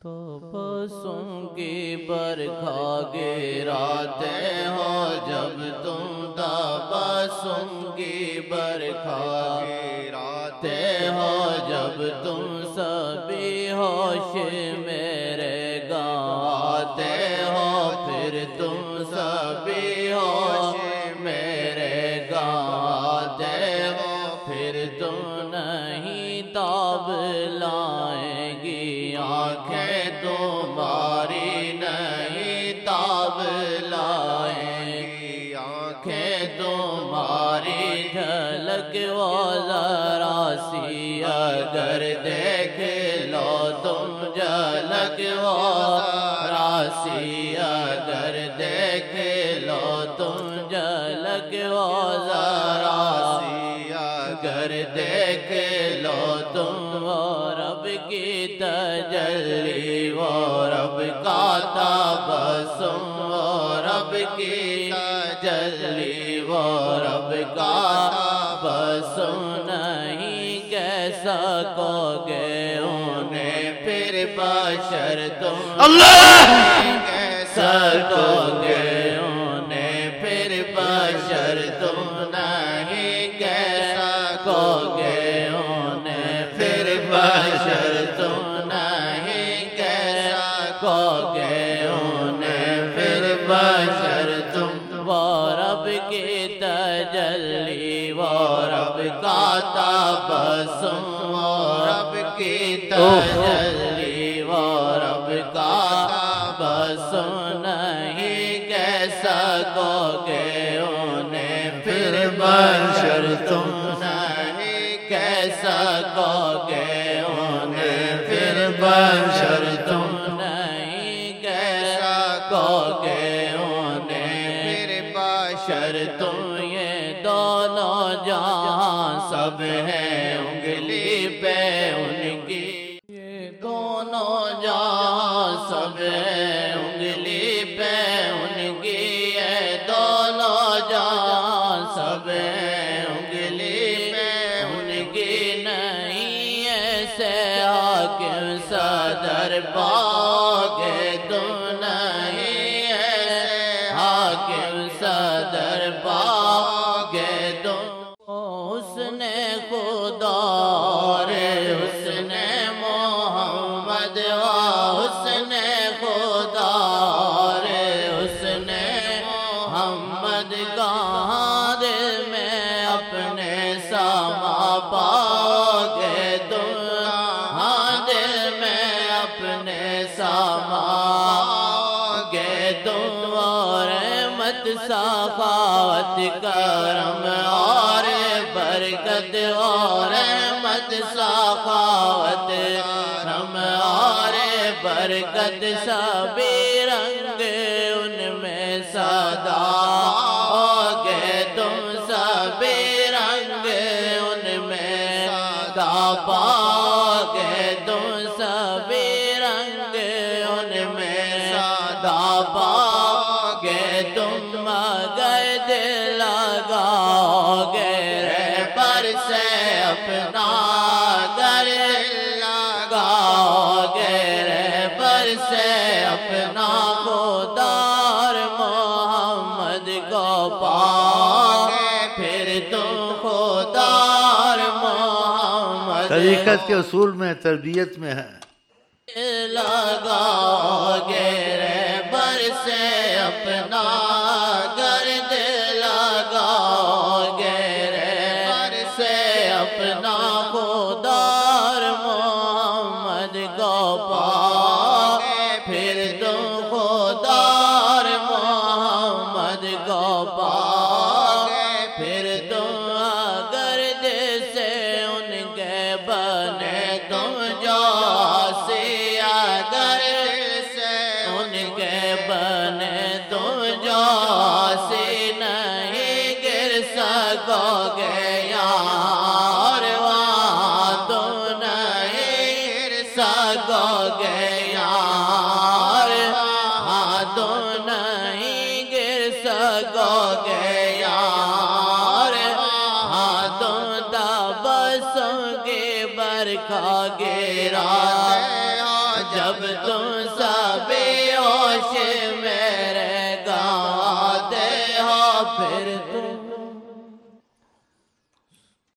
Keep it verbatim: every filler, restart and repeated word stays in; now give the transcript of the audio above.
تبسم کی برکھا گراتے ہو جب تم تبسم کی برکھا گراتے ہو جب تم سبھی ہوش میرے گاتے ہو پھر تم سبھی ہوش میرے گاتے ہو پھر تم نہیں تاب لائیں گی آنکھیں تمہاری نہیں تاب لائیں گی آنکھیں تمہاری جھلک وہ ذرا سی اگر دیکھ لو تم جھلک وہ ذرا سی اگر دیکھ لو تم جھلک وہ ذرا سی اگر دیکھ لو تم وہ رب کی تجلی وہ رب کا تبسم وہ رب کی تجلی وہ رب کا تبسم نہیں کہہ سکو گے انہیں پھر بشر تم نہیں کہہ سکو گے انہیں پھر بشر تم نہیں کہہ سکو گے انہیں پھر بشر تم نہیں کہہ سکو گے انہیں پھر بشر تم وہ رب کی تجلی وہ رب کا تبسم وہ رب کی تجلی وہ رب کا تبسم نہیں کہہ سکو گے انہیں پھر بشر تم نہیں کہہ سکو گے انہیں پھر بشر تم نہیں کہہ سکو گے انہیں پھر بشر تم یہ دونوں جہاں سب ہیں انگلی پہ ان کی یہ دونوں جہاں سب ہیں انگلی پہ ان کی یہ دونوں جہاں سب ہیں انگلی پہ ان کی نہیں ایسے حاکم صدر پاؤگے تم نہیں ایسے حاکم صدر پاؤگے تم حسن خدا رے حسن محمد حسن خدا رے حسن محمد کہاں دل میں اپنے سما پاؤگے تم ہاں دل میں اپنے سما گے تم اور رحمت سخاوت کرم اور برکت اور رحمت سخاوت کرم اور برکت سبھی رنگ ان میں صدا ہوگے تم سبھی رنگ ان میں صدا پاؤگے تم سبھی رنگ ان میں صدا پاؤگے تم مگر دل لگاؤ گے رہبر سے اپنا گر لگاؤ گے رہبر سے اپنا خدا اور محمد کو پاؤ گے پھر تم خدا اور محمد طریقت کے اصول میں تربیت میں ہے لگاؤ گے رہبر سے اپنا گرد لگاؤ گے رہبر سے اپنا خدا اور محمد کو پاؤ گے پھر تم خدا اور محمد کو پاؤ گے پھر تم گرد سے ان کے بنے تم جو بنے تم جو سی نہیں گر سکو گے یار وہاں تم نہیں گر سکو گے یار ہاں تم نہیں گر سکو گے یار ہاں تم تبسم کی برکھا گراتے جب تم سب ہوش میرے گاتے ہو پھر تم